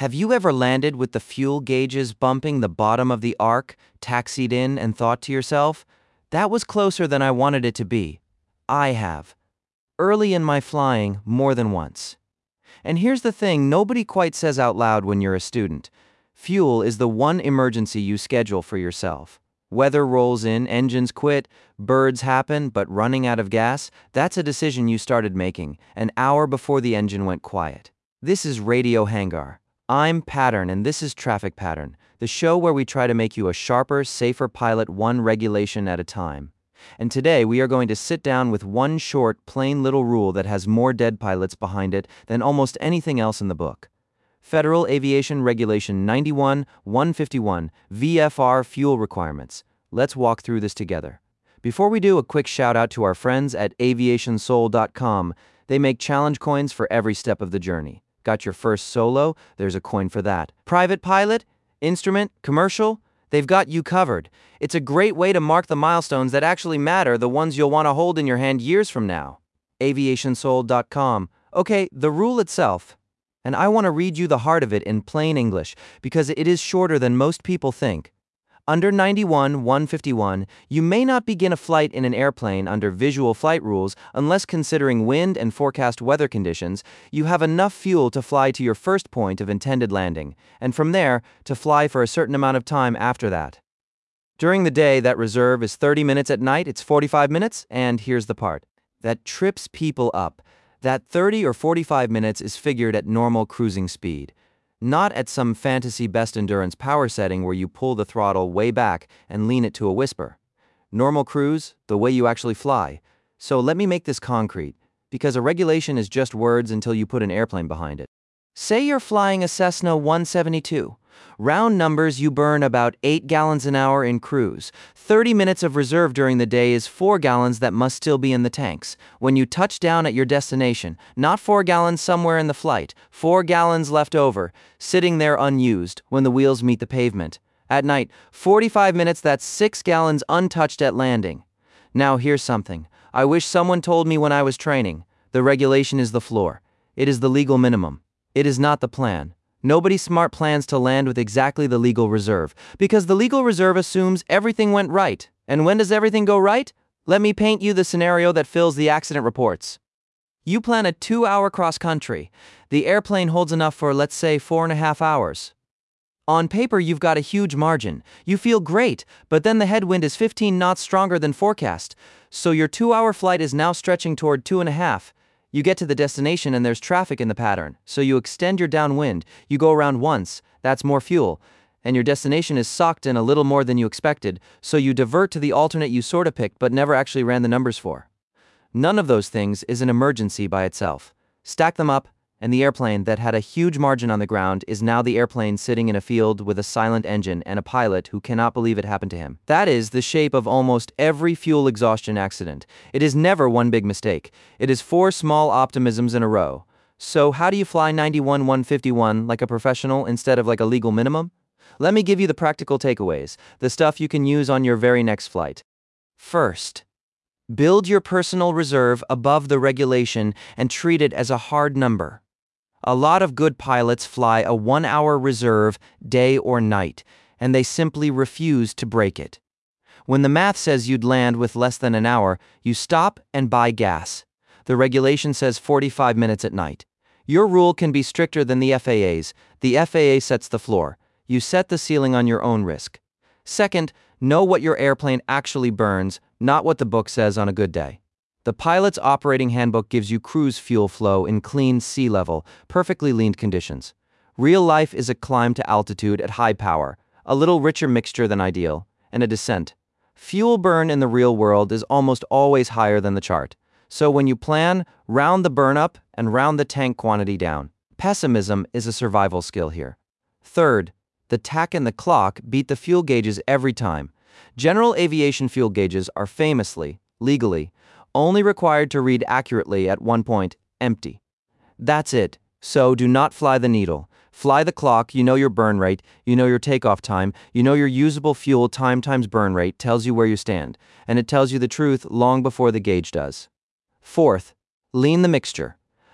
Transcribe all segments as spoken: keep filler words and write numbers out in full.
Have you ever landed with the fuel gauges bumping the bottom of the arc, taxied in, and thought to yourself, that was closer than I wanted it to be? I have. Early in my flying, more than once. And here's the thing nobody quite says out loud when you're a student. Fuel is the one emergency you schedule for yourself. Weather rolls in, engines quit, birds happen, but running out of gas, that's a decision you started making, an hour before the engine went quiet. This is Radio Hangar. I'm Pattern, and this is Traffic Pattern, the show where we try to make you a sharper, safer pilot one regulation at a time. And today we are going to sit down with one short, plain little rule that has more dead pilots behind it than almost anything else in the book. Federal Aviation Regulation ninety-one one fifty-one, V F R Fuel Requirements. Let's walk through this together. Before we do, a quick shout out to our friends at aviation soul dot com. They make challenge coins for every step of the journey. Got your first solo? There's a coin for that. Private pilot? Instrument? Commercial? They've got you covered. It's a great way to mark the milestones that actually matter, the ones you'll want to hold in your hand years from now. aviation soul dot com. Okay, the rule itself. And I want to read you the heart of it in plain English, because it is shorter than most people think. Under ninety-one one fifty-one, you may not begin a flight in an airplane under visual flight rules unless, considering wind and forecast weather conditions, you have enough fuel to fly to your first point of intended landing, and from there, to fly for a certain amount of time after that. During the day, that reserve is thirty minutes. At night, it's forty-five minutes, and here's the part that trips people up. That thirty or forty-five minutes is figured at normal cruising speed, not at some fantasy best endurance power setting where you pull the throttle way back and lean it to a whisper. Normal cruise, the way you actually fly. So let me make this concrete, because a regulation is just words until you put an airplane behind it. Say you're flying a Cessna one seventy-two. Round numbers, you burn about eight gallons an hour in cruise. thirty minutes of reserve during the day is four gallons that must still be in the tanks. When you touch down at your destination, not four gallons somewhere in the flight, four gallons left over, sitting there unused when the wheels meet the pavement. At night, forty-five minutes, that's six gallons untouched at landing. Now here's something I wish someone told me when I was training. The regulation is the floor. It is the legal minimum. It is not the plan. Nobody smart plans to land with exactly the legal reserve, because the legal reserve assumes everything went right. And when does everything go right? Let me paint you the scenario that fills the accident reports. You plan a two-hour cross-country. The airplane holds enough for, let's say, four and a half hours. On paper, you've got a huge margin. You feel great, but then the headwind is fifteen knots stronger than forecast. So your two-hour flight is now stretching toward two and a half. You get to the destination and there's traffic in the pattern, so you extend your downwind, you go around once, that's more fuel, and your destination is socked in a little more than you expected, so you divert to the alternate you sorta picked but never actually ran the numbers for. None of those things is an emergency by itself. Stack them up, and the airplane that had a huge margin on the ground is now the airplane sitting in a field with a silent engine and a pilot who cannot believe it happened to him. That is the shape of almost every fuel exhaustion accident. It is never one big mistake. It is four small optimisms in a row. So how do you fly ninety-one one fifty-one like a professional instead of like a legal minimum? Let me give you the practical takeaways, the stuff you can use on your very next flight. First, build your personal reserve above the regulation and treat it as a hard number. A lot of good pilots fly a one-hour reserve, day or night, and they simply refuse to break it. When the math says you'd land with less than an hour, you stop and buy gas. The regulation says forty-five minutes at night. Your rule can be stricter than the F A A's. The F A A sets the floor. You set the ceiling on your own risk. Second, know what your airplane actually burns, not what the book says on a good day. The pilot's operating handbook gives you cruise fuel flow in clean sea level, perfectly leaned conditions. Real life is a climb to altitude at high power, a little richer mixture than ideal, and a descent. Fuel burn in the real world is almost always higher than the chart. So when you plan, round the burn up and round the tank quantity down. Pessimism is a survival skill here. Third, the tack and the clock beat the fuel gauges every time. General aviation fuel gauges are famously, legally, only required to read accurately at one point, empty. That's it. So do not fly the needle. Fly the clock. You know your burn rate, you know your takeoff time, you know your usable fuel time times burn rate tells you where you stand, and it tells you the truth long before the gauge does. Fourth, lean the mixture.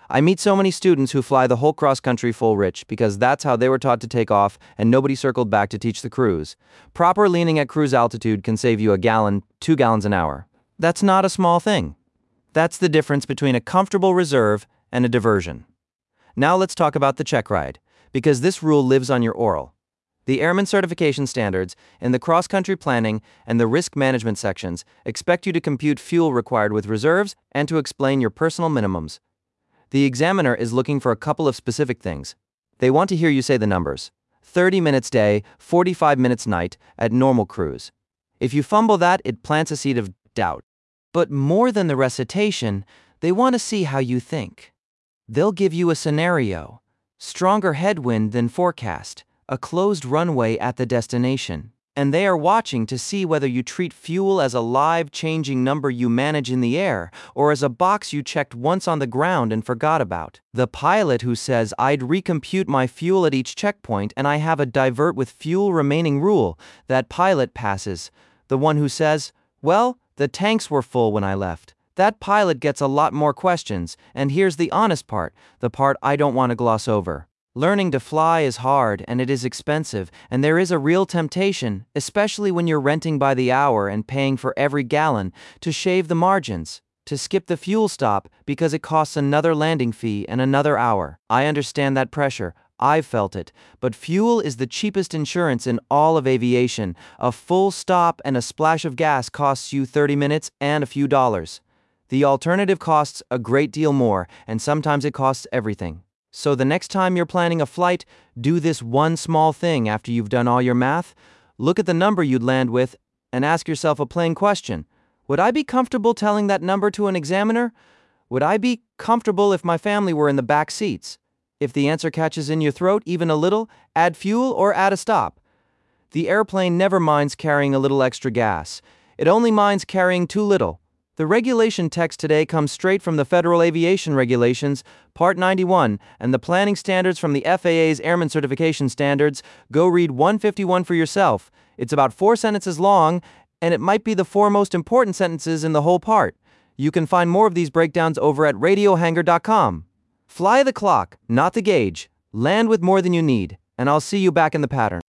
I meet so many students who fly the whole cross-country full rich because that's how they were taught to take off and nobody circled back to teach the crews. Proper leaning at cruise altitude can save you a gallon, two gallons an hour. That's not a small thing. That's the difference between a comfortable reserve and a diversion. Now let's talk about the check ride, because this rule lives on your oral. The Airman Certification Standards in the cross-country planning and the risk management sections expect you to compute fuel required with reserves and to explain your personal minimums. The examiner is looking for a couple of specific things. They want to hear you say the numbers. thirty minutes day, forty-five minutes night at normal cruise. If you fumble that, it plants a seed of doubt. But more than the recitation, they want to see how you think. They'll give you a scenario. Stronger headwind than forecast. A closed runway at the destination, and they are watching to see whether you treat fuel as a live changing number you manage in the air or as a box you checked once on the ground and forgot about. The pilot who says, "I'd recompute my fuel at each checkpoint and I have a divert with fuel remaining rule," that pilot passes. The one who says, "Well, the tanks were full when I left," that pilot gets a lot more questions. And here's the honest part, the part I don't want to gloss over. Learning to fly is hard and it is expensive, and there is a real temptation, especially when you're renting by the hour and paying for every gallon, to shave the margins, to skip the fuel stop because it costs another landing fee and another hour. I understand that pressure. I've felt it. But fuel is the cheapest insurance in all of aviation. A full stop and a splash of gas costs you thirty minutes and a few dollars. The alternative costs a great deal more, and sometimes it costs everything. So the next time you're planning a flight, do this one small thing after you've done all your math. Look at the number you'd land with and ask yourself a plain question. Would I be comfortable telling that number to an examiner? Would I be comfortable if my family were in the back seats? If the answer catches in your throat even a little, add fuel or add a stop. The airplane never minds carrying a little extra gas. It only minds carrying too little. The regulation text today comes straight from the Federal Aviation Regulations, Part ninety-one, and the planning standards from the F A A's Airman Certification Standards. Go read one fifty-one for yourself. It's about four sentences long, and it might be the four most important sentences in the whole part. You can find more of these breakdowns over at radio hangar dot com. Fly the clock, not the gauge. Land with more than you need, and I'll see you back in the pattern.